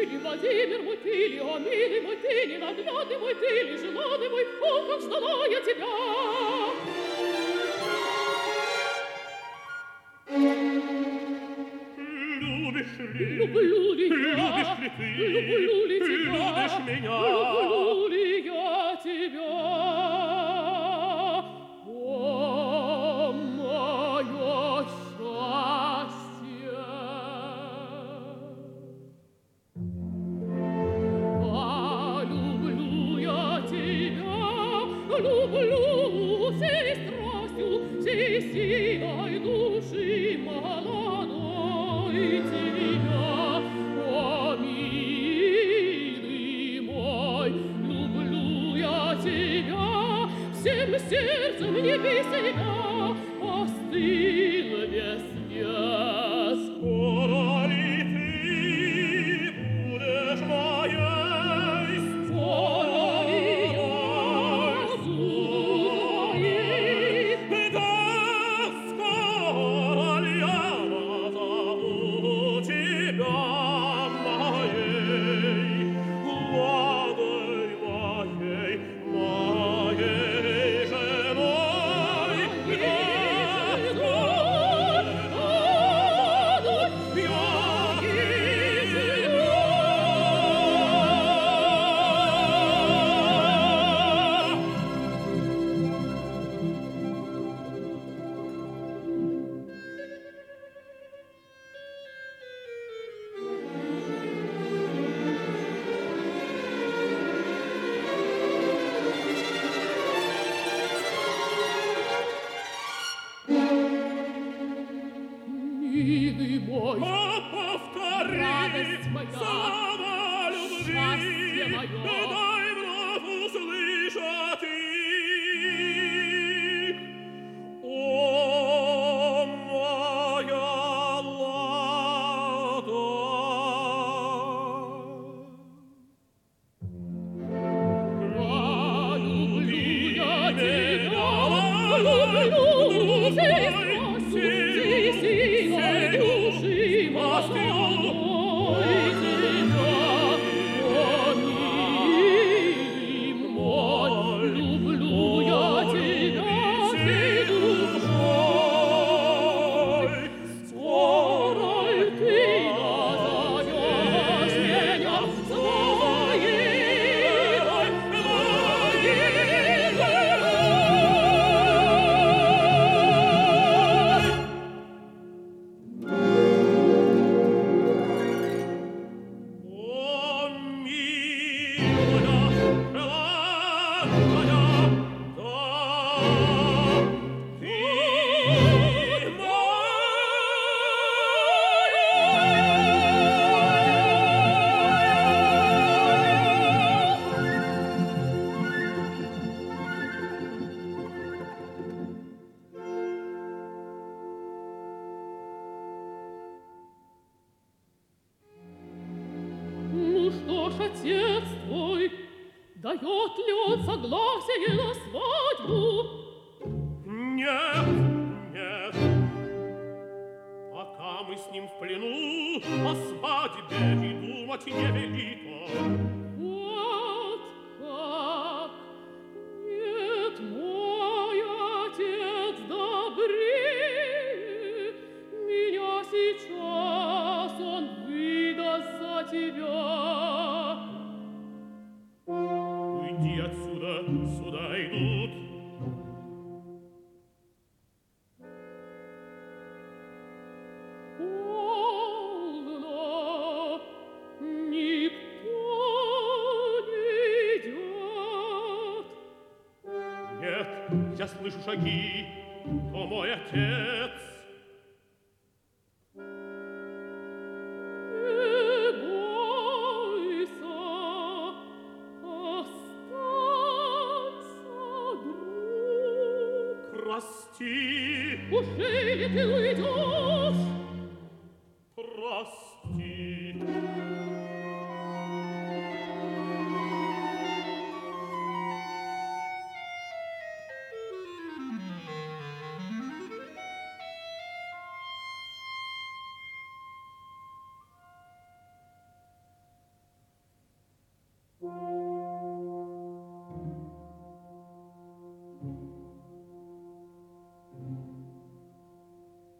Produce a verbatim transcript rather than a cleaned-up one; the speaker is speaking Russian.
ли, Владимир мой, ты ли, о, милый мой, ты ли, наглядный мой, ты ли, желанный мой, о, как ждала я тебя! Любишь ли? Люблю ли я? Любишь ли ты? Люблю ли тебя? Любишь меня? Люблю ли я тебя? О, мое счастье! А люблю я тебя, люблю всей страстью, всей силой души молодой тебя. О, милый мой, люблю я тебя, всем сердцем не без тебя остыл весь вес. Скоро ли ты будешь моей? Скоро ли я буду твоей? Да, скоро ли я назову тебя моей? Ладой моей, моей женой. Да, скоро Милый мой, А повтори радость моя, слова любви, счастье мое. дай вновь услышать их. О, моя ладонь. а люблю я тебя, Люби люблю всей меня, страстью, всей силой души молодой тебя. О, милый мой, люблю я тебя всей душой. Скоро ты назовешь меня своей, моей женой. О, милая, желанная, да, ты Ну что ж, отец твой, дает ли он согласие на свадьбу? Нет, нет. Пока мы с ним в плену, о свадьбе и думать не велито. Вот как! Нет, мой отец добрее, меня сейчас он выдаст за тебя. Уйди отсюда, сюда идут. Полно, никто не идет. Нет, я слышу шаги, то мой отец. Не бойся, остаться, друг. Прости, Уже ли ты уйдешь?